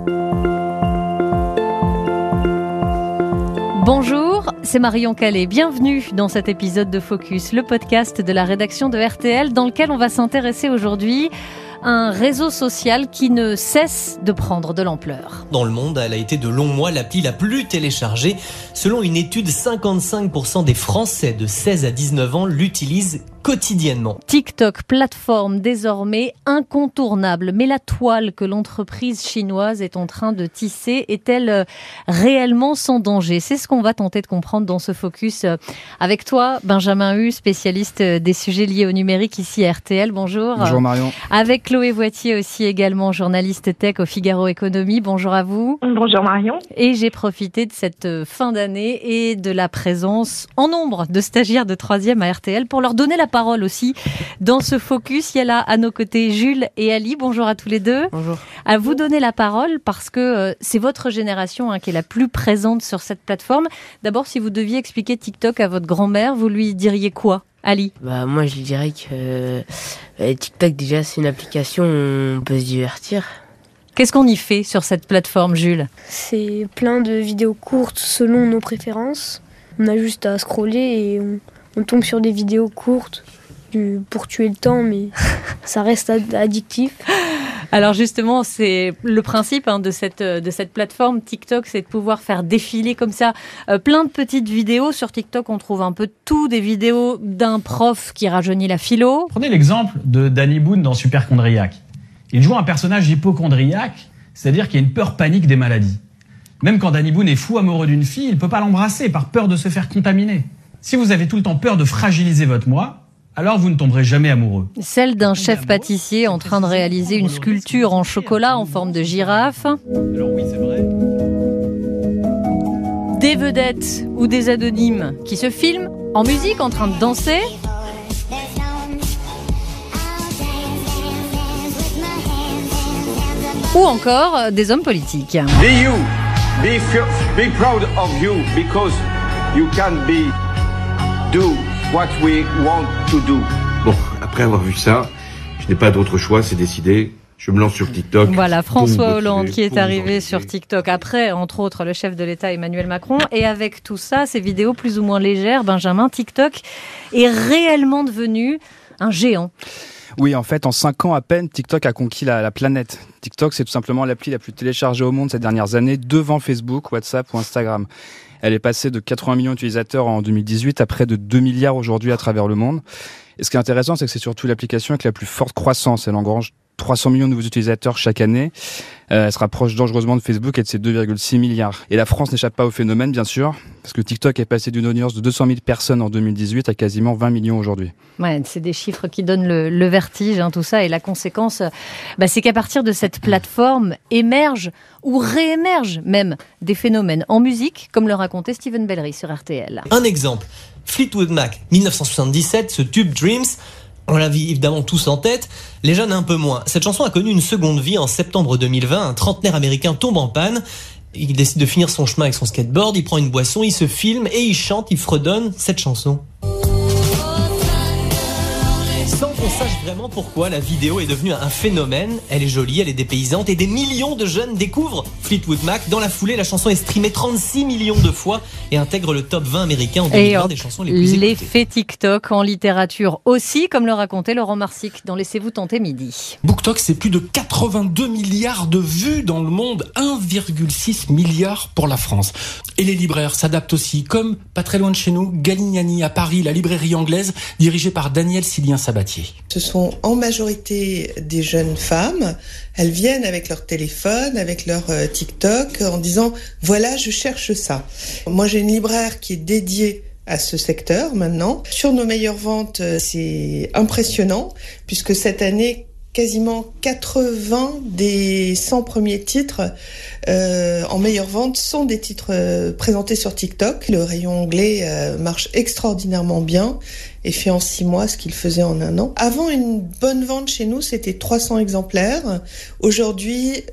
Bonjour, c'est Marion Calais. Bienvenue dans cet épisode de Focus, le podcast de la rédaction de RTL dans lequel on va s'intéresser aujourd'hui à un réseau social qui ne cesse de prendre de l'ampleur. Dans le monde, elle a été de longs mois l'appli la plus téléchargée. Selon une étude, 55% des Français de 16 à 19 ans l'utilisent quotidiennement. TikTok, plateforme désormais incontournable. Mais la toile que l'entreprise chinoise est en train de tisser est-elle réellement sans danger ? C'est ce qu'on va tenter de comprendre dans ce focus avec toi, Benjamin Hu, spécialiste des sujets liés au numérique ici à RTL. Bonjour. Bonjour Marion. Avec Chloé Voitier aussi également, journaliste tech au Figaro Économie. Bonjour à vous. Bonjour Marion. Et j'ai profité de cette fin d'année et de la présence en nombre de stagiaires de 3e à RTL pour leur donner la parole aussi dans ce focus. Il y a là à nos côtés Jules et Ali. Bonjour à tous les deux. Bonjour. À vous donner la parole parce que c'est votre génération qui est la plus présente sur cette plateforme. D'abord, si vous deviez expliquer TikTok à votre grand-mère, vous lui diriez quoi ? Ali ? Moi, je lui dirais que TikTok, déjà, c'est une application où on peut se divertir. Qu'est-ce qu'on y fait sur cette plateforme, Jules ? C'est plein de vidéos courtes selon nos préférences. On a juste à scroller et on tombe sur des vidéos courtes pour tuer le temps, mais ça reste addictif. Alors justement, c'est le principe de cette plateforme TikTok, c'est de pouvoir faire défiler comme ça plein de petites vidéos. Sur TikTok, on trouve un peu de tout, des vidéos d'un prof qui rajeunit la philo. Prenez l'exemple de Danny Boone dans Superchondriac. Il joue un personnage hypochondriaque, c'est-à-dire qu'il y a une peur panique des maladies. Même quand Danny Boone est fou amoureux d'une fille, il ne peut pas l'embrasser par peur de se faire contaminer. Si vous avez tout le temps peur de fragiliser votre moi, alors vous ne tomberez jamais amoureux. Celle d'un chef pâtissier en train de réaliser une sculpture en chocolat en forme de girafe. Alors oui, c'est vrai. Des vedettes ou des anonymes qui se filment en musique en train de danser. Ou encore des hommes politiques. Be you, be proud of you because you can do what we want to do. Bon, après avoir vu ça, je n'ai pas d'autre choix, c'est décidé. Je me lance sur TikTok. Voilà, François Hollande qui est arrivé sur TikTok après, entre autres, le chef de l'État Emmanuel Macron. Et avec tout ça, ces vidéos plus ou moins légères, Benjamin, TikTok est réellement devenu un géant. Oui, en fait, en 5 ans à peine, TikTok a conquis la planète. TikTok, c'est tout simplement l'appli la plus téléchargée au monde ces dernières années, devant Facebook, WhatsApp ou Instagram. Elle est passée de 80 millions d'utilisateurs en 2018 à près de 2 milliards aujourd'hui à travers le monde. Et ce qui est intéressant, c'est que c'est surtout l'application avec la plus forte croissance. Elle engrange 300 millions de nouveaux utilisateurs chaque année. Elle se rapproche dangereusement de Facebook et de ses 2,6 milliards. Et la France n'échappe pas au phénomène, bien sûr, parce que TikTok est passé d'une audience de 200 000 personnes en 2018 à quasiment 20 millions aujourd'hui. Ouais, c'est des chiffres qui donnent le vertige, tout ça. Et la conséquence, c'est qu'à partir de cette plateforme émergent ou réémergent même des phénomènes en musique, comme le racontait Steven Bellery sur RTL. Un exemple, Fleetwood Mac, 1977, ce tube Dreams. On l'a évidemment tous en tête, les jeunes un peu moins. Cette chanson a connu une seconde vie en septembre 2020. Un trentenaire américain tombe en panne. Il décide de finir son chemin avec son skateboard, il prend une boisson, il se filme et il chante, il fredonne cette chanson. Sans qu'on sache vraiment pourquoi la vidéo est devenue un phénomène. Elle est jolie, elle est dépaysante et des millions de jeunes découvrent Fleetwood Mac. Dans la foulée, la chanson est streamée 36 millions de fois et intègre le top 20 américain en 2020 des chansons les plus écoutées. L'effet TikTok en littérature aussi, comme le racontait Laurent Marsic dans Laissez-vous tenter midi. BookTok, c'est plus de 82 milliards de vues dans le monde, 1,6 milliard pour la France. Et les libraires s'adaptent aussi, comme pas très loin de chez nous, Galignani à Paris, la librairie anglaise dirigée par Daniel Sillien-Sabatier. Ce sont en majorité des jeunes femmes. Elles viennent avec leur téléphone, avec leur TikTok, en disant « voilà, je cherche ça ». Moi, j'ai une libraire qui est dédiée à ce secteur maintenant. Sur nos meilleures ventes, c'est impressionnant, puisque cette année, quasiment 80 des 100 premiers titres en meilleure vente sont des titres présentés sur TikTok. Le rayon anglais marche extraordinairement bien et fait en 6 mois ce qu'il faisait en 1 an. Avant, une bonne vente chez nous, c'était 300 exemplaires. Aujourd'hui,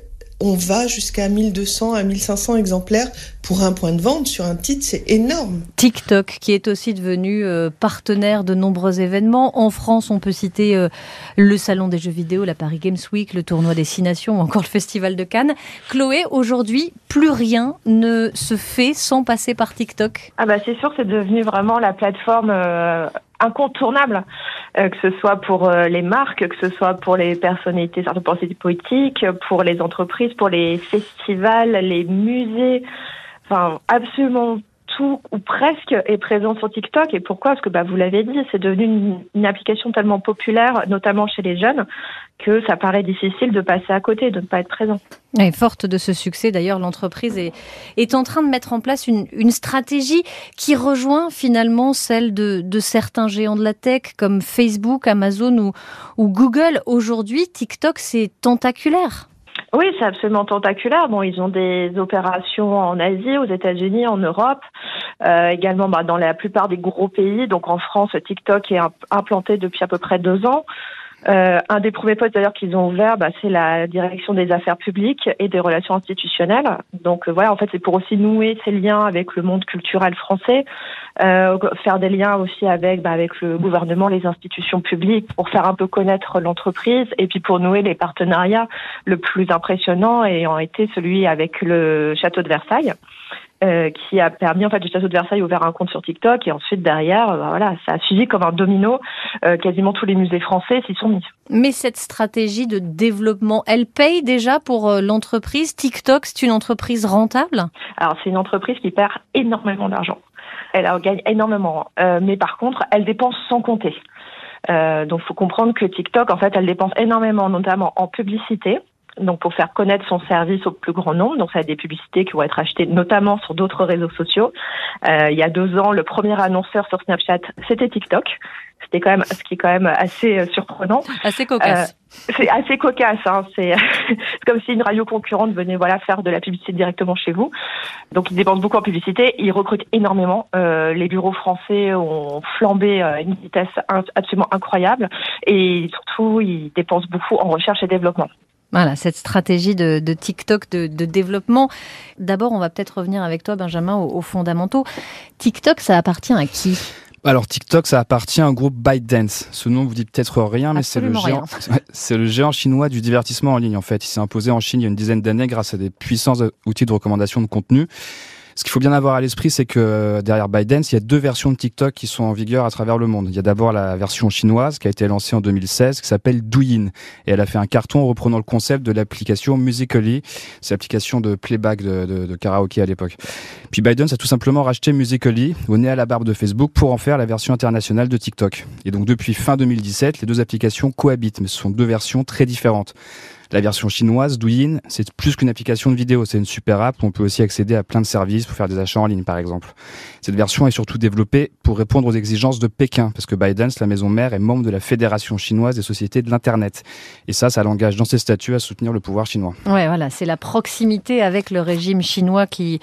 on va jusqu'à 1200 à 1500 exemplaires pour un point de vente sur un titre, c'est énorme. TikTok, qui est aussi devenu partenaire de nombreux événements. En France, on peut citer le Salon des jeux vidéo, la Paris Games Week, le Tournoi des 6 Nations ou encore le Festival de Cannes. Chloé, aujourd'hui, plus rien ne se fait sans passer par TikTok. Ah bah c'est sûr que c'est devenu vraiment la plateforme incontournable, que ce soit pour les marques, que ce soit pour les personnalités, certaines personnalités politiques, pour les entreprises, pour les festivals, les musées, enfin absolument tout ou presque est présent sur TikTok. Et pourquoi ? Parce que vous l'avez dit, c'est devenu une application tellement populaire, notamment chez les jeunes, que ça paraît difficile de passer à côté, de ne pas être présent. Et forte de ce succès, d'ailleurs, l'entreprise est en train de mettre en place une stratégie qui rejoint finalement celle de certains géants de la tech comme Facebook, Amazon ou Google. Aujourd'hui, TikTok, c'est tentaculaire. Oui, c'est absolument tentaculaire. Bon, ils ont des opérations en Asie, aux États-Unis, en Europe, également dans la plupart des gros pays. Donc en France, TikTok est implanté depuis à peu près 2 ans. Un des premiers postes d'ailleurs qu'ils ont ouvert, c'est la direction des affaires publiques et des relations institutionnelles. Donc voilà, en fait, c'est pour aussi nouer ces liens avec le monde culturel français, faire des liens aussi avec le gouvernement, les institutions publiques, pour faire un peu connaître l'entreprise et puis pour nouer les partenariats. Le plus impressionnant ayant été celui avec le château de Versailles. Qui a permis, en fait, le château de Versailles ouvert un compte sur TikTok et ensuite derrière, ça a suivi comme un domino. Quasiment tous les musées français s'y sont mis. Mais cette stratégie de développement, elle paye déjà pour l'entreprise. TikTok, c'est une entreprise rentable ? Alors, c'est une entreprise qui perd énormément d'argent. Elle gagne énormément, mais par contre, elle dépense sans compter. Donc, il faut comprendre que TikTok, en fait, elle dépense énormément, notamment en publicité. Donc pour faire connaître son service au plus grand nombre, donc ça a des publicités qui vont être achetées notamment sur d'autres réseaux sociaux. Il y a 2 ans, le premier annonceur sur Snapchat, c'était TikTok. C'était quand même, ce qui est quand même assez surprenant. Assez cocasse. C'est assez cocasse, hein. C'est comme si une radio concurrente venait faire de la publicité directement chez vous. Donc ils dépensent beaucoup en publicité, ils recrutent énormément. Les bureaux français ont flambé à une vitesse absolument incroyable et surtout ils dépensent beaucoup en recherche et développement. Voilà, cette stratégie de TikTok de développement. D'abord, on va peut-être revenir avec toi, Benjamin, aux fondamentaux. TikTok, ça appartient à qui ? Alors TikTok, ça appartient au groupe ByteDance. Ce nom vous dit peut-être rien, mais c'est le géant chinois du divertissement en ligne en fait. Il s'est imposé en Chine il y a une dizaine d'années grâce à des puissants outils de recommandation de contenu. Ce qu'il faut bien avoir à l'esprit, c'est que derrière ByteDance, il y a 2 versions de TikTok qui sont en vigueur à travers le monde. Il y a d'abord la version chinoise qui a été lancée en 2016, qui s'appelle Douyin. Et elle a fait un carton en reprenant le concept de l'application Musical.ly. C'est l'application de playback de karaoké à l'époque. Puis ByteDance a tout simplement racheté Musical.ly, au nez à la barbe de Facebook, pour en faire la version internationale de TikTok. Et donc depuis fin 2017, les 2 applications cohabitent, mais ce sont 2 versions très différentes. La version chinoise, Douyin, c'est plus qu'une application de vidéo, c'est une super app où on peut aussi accéder à plein de services pour faire des achats en ligne par exemple. Cette version est surtout développée pour répondre aux exigences de Pékin, parce que ByteDance, la maison mère, est membre de la Fédération chinoise des sociétés de l'Internet. Et ça l'engage dans ses statuts à soutenir le pouvoir chinois. Ouais, voilà, c'est la proximité avec le régime chinois qui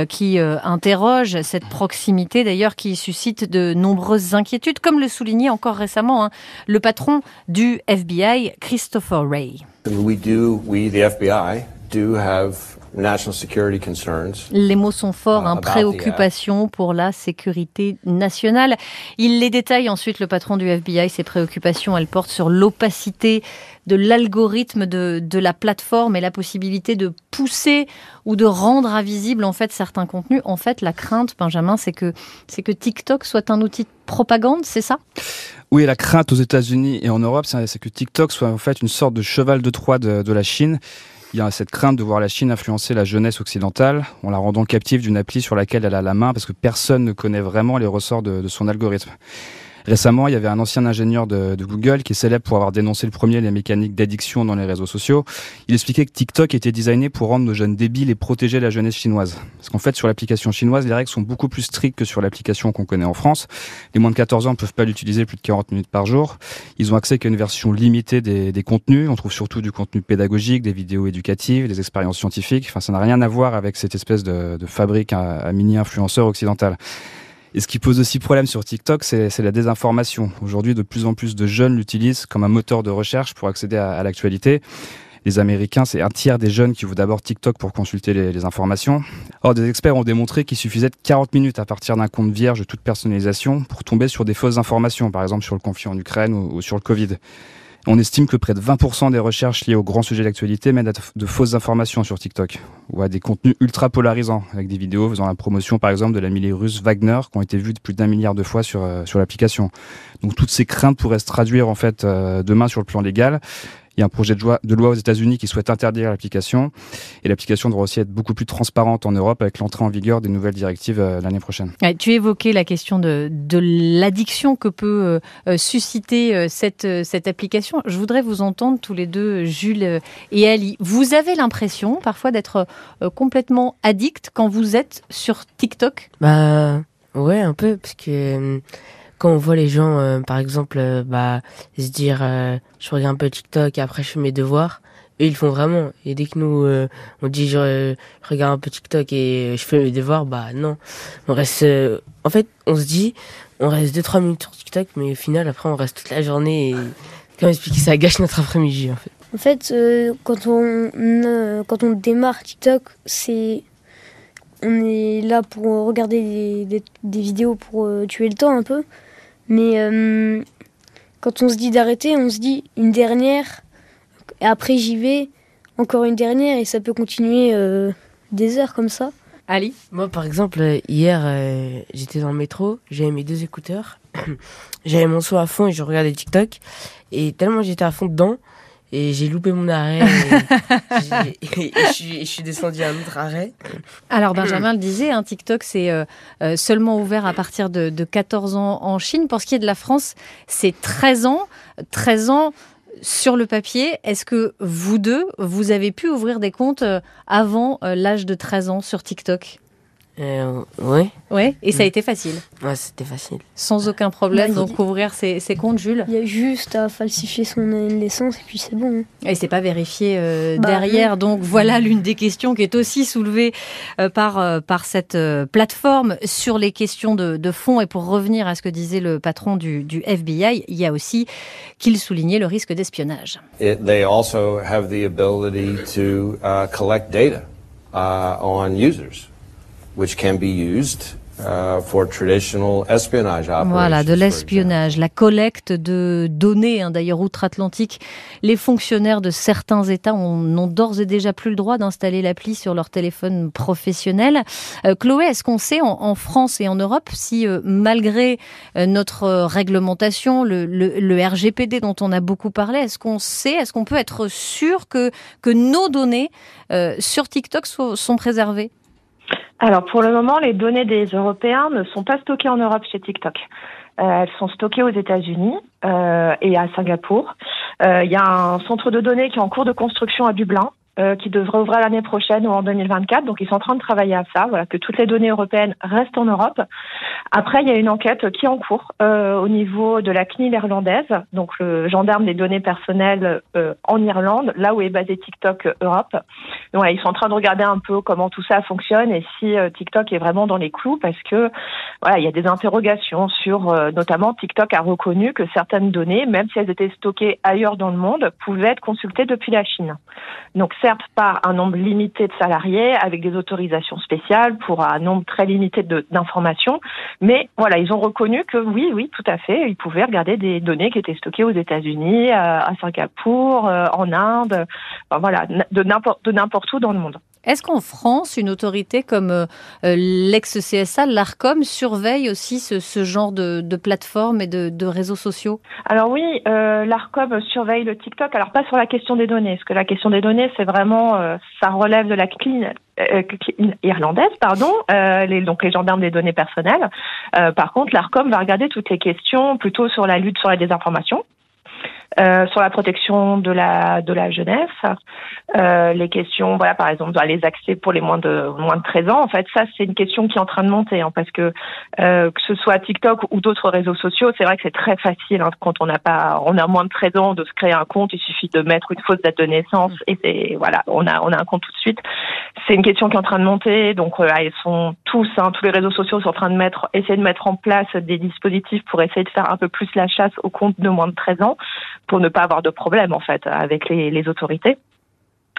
interroge, cette proximité d'ailleurs qui suscite de nombreuses inquiétudes, comme le soulignait encore récemment le patron du FBI, Christopher Wray. We, the FBI, do have national security concerns. Les mots sont forts, préoccupations pour la sécurité nationale. Il les détaille ensuite, le patron du FBI. Ses préoccupations, elles portent sur l'opacité de l'algorithme de la plateforme et la possibilité de pousser ou de rendre invisibles en fait certains contenus. En fait, la crainte, Benjamin, c'est que TikTok soit un outil de propagande, c'est ça ? Oui, la crainte aux États-Unis et en Europe, c'est que TikTok soit en fait une sorte de cheval de Troie de la Chine. Il y a cette crainte de voir la Chine influencer la jeunesse occidentale en la rendant captive d'une appli sur laquelle elle a la main parce que personne ne connaît vraiment les ressorts de son algorithme. Récemment, il y avait un ancien ingénieur de Google qui est célèbre pour avoir dénoncé le premier les mécaniques d'addiction dans les réseaux sociaux. Il expliquait que TikTok était designé pour rendre nos jeunes débiles et protéger la jeunesse chinoise. Parce qu'en fait, sur l'application chinoise, les règles sont beaucoup plus strictes que sur l'application qu'on connaît en France. Les moins de 14 ans ne peuvent pas l'utiliser plus de 40 minutes par jour. Ils ont accès qu'à une version limitée des contenus. On trouve surtout du contenu pédagogique, des vidéos éducatives, des expériences scientifiques. Enfin, ça n'a rien à voir avec cette espèce de fabrique à mini-influenceurs occidentales. Et ce qui pose aussi problème sur TikTok, c'est la désinformation. Aujourd'hui, de plus en plus de jeunes l'utilisent comme un moteur de recherche pour accéder à l'actualité. Les Américains, c'est un tiers des jeunes qui ouvrent d'abord TikTok pour consulter les informations. Or, des experts ont démontré qu'il suffisait de 40 minutes à partir d'un compte vierge de toute personnalisation pour tomber sur des fausses informations, par exemple sur le conflit en Ukraine ou sur le Covid. On estime que près de 20% des recherches liées aux grands sujets d'actualité mènent à de fausses informations sur TikTok ou à des contenus ultra polarisants avec des vidéos faisant la promotion par exemple de la milice russe Wagner qui ont été vues plus d'1 milliard de fois sur l'application. Donc toutes ces craintes pourraient se traduire en fait demain sur le plan légal. Il y a un projet de loi aux États-Unis qui souhaite interdire l'application et l'application devra aussi être beaucoup plus transparente en Europe avec l'entrée en vigueur des nouvelles directives l'année prochaine. Tu évoquais la question de l'addiction que peut susciter cette application. Je voudrais vous entendre tous les deux, Jules et Ali. Vous avez l'impression parfois d'être complètement addict quand vous êtes sur TikTok ? Bah ouais, un peu, parce que quand on voit les gens, par exemple, se dire je regarde un peu TikTok et après je fais mes devoirs, eux ils le font vraiment. Et dès que nous on dit je regarde un peu TikTok et je fais mes devoirs, bah non. On reste en fait, on se dit on reste 2-3 minutes sur TikTok, mais au final après on reste toute la journée et comment expliquer, ça gâche notre après-midi en fait. En fait, quand on démarre TikTok, on est là pour regarder des vidéos pour tuer le temps un peu. Mais quand on se dit d'arrêter, on se dit une dernière, et après j'y vais, encore une dernière, et ça peut continuer des heures comme ça. Ali ? Moi par exemple, hier j'étais dans le métro, j'avais mes 2 écouteurs, j'avais mon son à fond et je regardais TikTok, et tellement j'étais à fond dedans, et j'ai loupé mon arrêt et je suis descendu à un autre arrêt. Alors Benjamin le disait, TikTok c'est seulement ouvert à partir de 14 ans en Chine. Pour ce qui est de la France, c'est 13 ans. 13 ans sur le papier. Est-ce que vous deux, vous avez pu ouvrir des comptes avant l'âge de 13 ans sur TikTok ? Ouais. Ouais, et ça a été facile. Ouais, c'était facile. Sans aucun problème, donc ouvrir ses comptes, Jules. Il y a juste à falsifier son naissance et puis c'est bon. Et c'est pas vérifié derrière, donc voilà l'une des questions qui est aussi soulevée par cette plateforme sur les questions de fond. Et pour revenir à ce que disait le patron du FBI, il y a aussi qu'il soulignait le risque d'espionnage. They also have the ability to collect data on users, which can be used for traditional espionage operations. Voilà, de l'espionnage, la collecte de données, d'ailleurs outre-Atlantique. Les fonctionnaires de certains États n'ont d'ores et déjà plus le droit d'installer l'appli sur leur téléphone professionnel. Chloé, est-ce qu'on sait en France et en Europe si malgré notre réglementation, le RGPD dont on a beaucoup parlé, est-ce qu'on peut être sûr que nos données sur TikTok sont préservées ? Alors pour le moment, les données des Européens ne sont pas stockées en Europe chez TikTok. Elles sont stockées aux États-Unis et à Singapour. Il y a un centre de données qui est en cours de construction à Dublin, qui devrait ouvrir l'année prochaine ou en 2024. Donc, ils sont en train de travailler à ça, que toutes les données européennes restent en Europe. Après, il y a une enquête qui est en cours au niveau de la CNIL irlandaise, donc le gendarme des données personnelles en Irlande, là où est basé TikTok Europe. Donc, ils sont en train de regarder un peu comment tout ça fonctionne et si TikTok est vraiment dans les clous, parce que il y a des interrogations sur, notamment, TikTok a reconnu que certaines données, même si elles étaient stockées ailleurs dans le monde, pouvaient être consultées depuis la Chine. Donc, certes, par un nombre limité de salariés, avec des autorisations spéciales pour un nombre très limité d'informations. Mais ils ont reconnu que oui, tout à fait, ils pouvaient regarder des données qui étaient stockées aux États-Unis, à Singapour, en Inde, de n'importe où dans le monde. Est-ce qu'en France, une autorité comme l'ex-CSA, l'ARCOM, surveille aussi ce genre de plateformes et de réseaux sociaux ? Alors oui, l'ARCOM surveille le TikTok. Alors pas sur la question des données, parce que la question des données, c'est vraiment, ça relève de la CNIL irlandaise, donc les gendarmes des données personnelles. Par contre, l'ARCOM va regarder toutes les questions plutôt sur la lutte sur la désinformation. Sur la protection de la jeunesse, les questions, par exemple, les accès pour les moins de 13 ans. En fait, ça, c'est une question qui est en train de monter, parce que ce soit TikTok ou d'autres réseaux sociaux, c'est vrai que c'est très facile quand on a moins de 13 ans de se créer un compte. Il suffit de mettre une fausse date de naissance et on a un compte tout de suite. C'est une question qui est en train de monter, donc ils sont tous les réseaux sociaux sont en train de essayer de mettre en place des dispositifs pour essayer de faire un peu plus la chasse aux comptes de moins de 13 ans, pour ne pas avoir de problème en fait avec les autorités.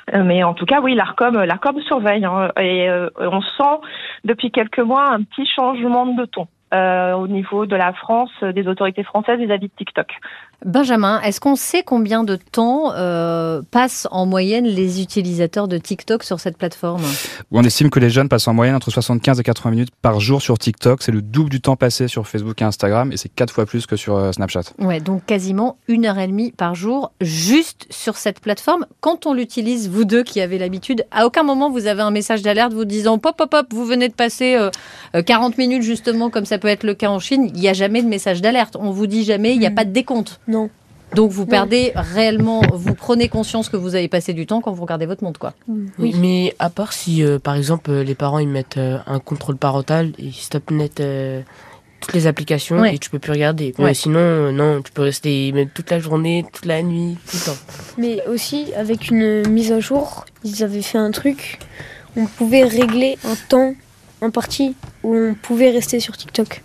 Mais en tout cas, oui, l'Arcom surveille, hein, et on sent depuis quelques mois un petit changement de ton au niveau de la France, des autorités françaises vis-à-vis de TikTok. Benjamin, est-ce qu'on sait combien de temps passent en moyenne les utilisateurs de TikTok sur cette plateforme ? On estime que les jeunes passent en moyenne entre 75 et 80 minutes par jour sur TikTok. C'est le double du temps passé sur Facebook et Instagram et c'est 4 fois plus que sur Snapchat. Ouais, donc quasiment 1h30 par jour juste sur cette plateforme. Quand on l'utilise, vous deux qui avez l'habitude, à aucun moment vous avez un message d'alerte vous disant pop, vous venez de passer 40 minutes justement, comme ça peut être le cas en Chine. Il n'y a jamais de message d'alerte. On vous dit jamais, il n'y a pas de décompte. Non. Donc vous perdez réellement, vous prenez conscience que vous avez passé du temps quand vous regardez votre montre, quoi. Oui. Mais à part si, par exemple, les parents ils mettent un contrôle parental, ils stoppent net toutes les applications et tu peux plus regarder. Ouais. Sinon, non, tu peux rester même toute la journée, toute la nuit, tout le temps. Mais aussi, avec une mise à jour, ils avaient fait un truc, on pouvait régler un temps imparti où on pouvait rester sur TikTok.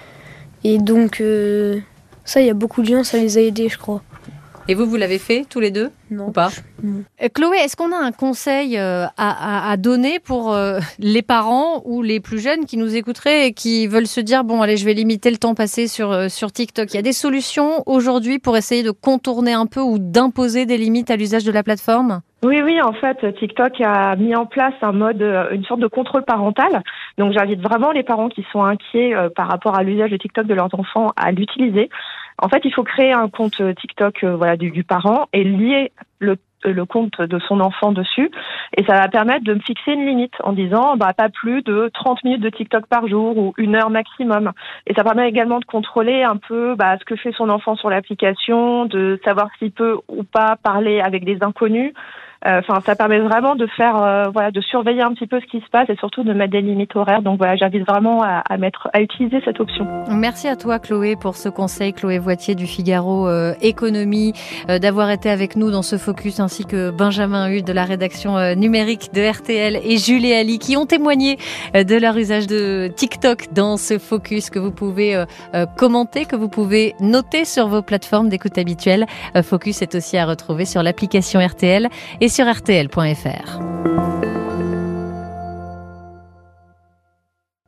Et donc, ça, il y a beaucoup de gens, ça les a aidés, je crois. Et vous l'avez fait tous les deux ? Non. Ou pas ? Non. Chloé, est-ce qu'on a un conseil à donner pour les parents ou les plus jeunes qui nous écouteraient et qui veulent se dire, bon, allez, je vais limiter le temps passé sur TikTok. Il y a des solutions aujourd'hui pour essayer de contourner un peu ou d'imposer des limites à l'usage de la plateforme ? Oui, en fait, TikTok a mis en place une sorte de contrôle parental. Donc, j'invite vraiment les parents qui sont inquiets par rapport à l'usage de TikTok de leurs enfants à l'utiliser. En fait, il faut créer un compte TikTok du parent et lier le compte de son enfant dessus. Et ça va permettre de me fixer une limite en disant pas plus de 30 minutes de TikTok par jour ou 1 heure maximum. Et ça permet également de contrôler un peu ce que fait son enfant sur l'application, de savoir s'il peut ou pas parler avec des inconnus. Ça permet vraiment de faire, de surveiller un petit peu ce qui se passe et surtout de mettre des limites horaires. Donc j'invite vraiment à utiliser cette option. Merci à toi, Chloé, pour ce conseil. Chloé Voitier du Figaro Économie, d'avoir été avec nous dans ce focus, ainsi que Benjamin Hu de la rédaction numérique de RTL et Julie Ali qui ont témoigné de leur usage de TikTok dans ce focus que vous pouvez commenter, que vous pouvez noter sur vos plateformes d'écoute habituelles. Focus est aussi à retrouver sur l'application RTL et sur rtl.fr.